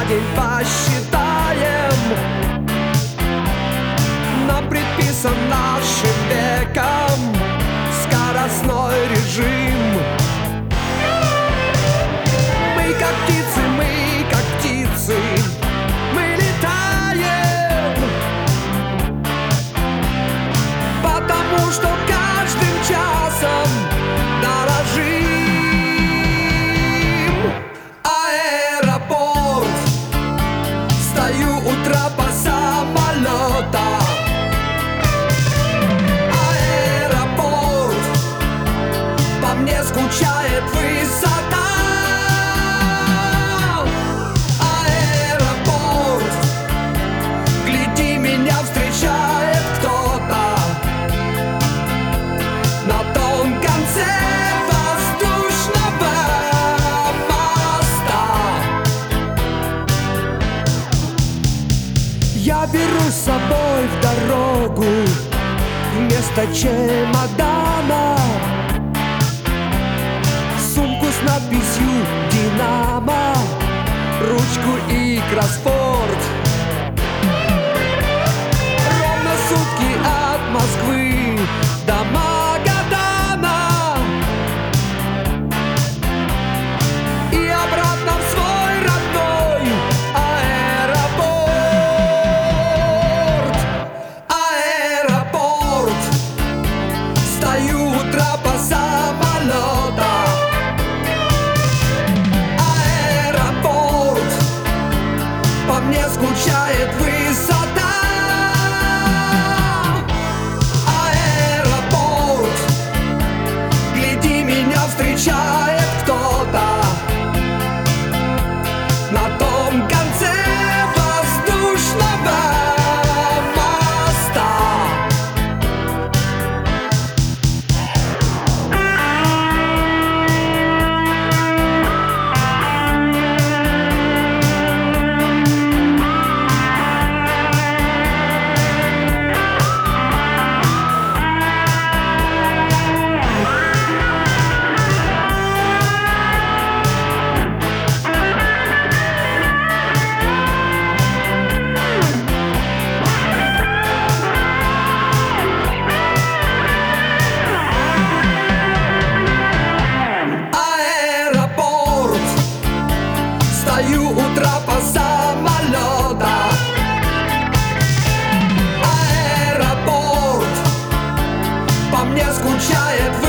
день посчитаем. Нам предписан нашим веком скоростной режим. Мы как птицы, мы как птицы, мы летаем, потому что каждым часом дорожим. Аэропорт, стою у трапа самолета. Аэропорт, по мне скучает высота. Аэропорт, гляди, меня встречает кто-то на том конце воздушного моста. Я беру с собой в дорогу вместо чемодана сумку с надписью «Динамо», ручку и кроссворд. Ровно сутки от Москвы до Магадана и обратно в свой родной аэропорт. Аэропорт, стою у трапа самолета. Аэропорт, по мне скучает высота. Аэропорт, гляди, меня встречает кто-то на том конце воздушного моста. Аэропорт, стою у трапа самолета. Аэропорт, по мне скучает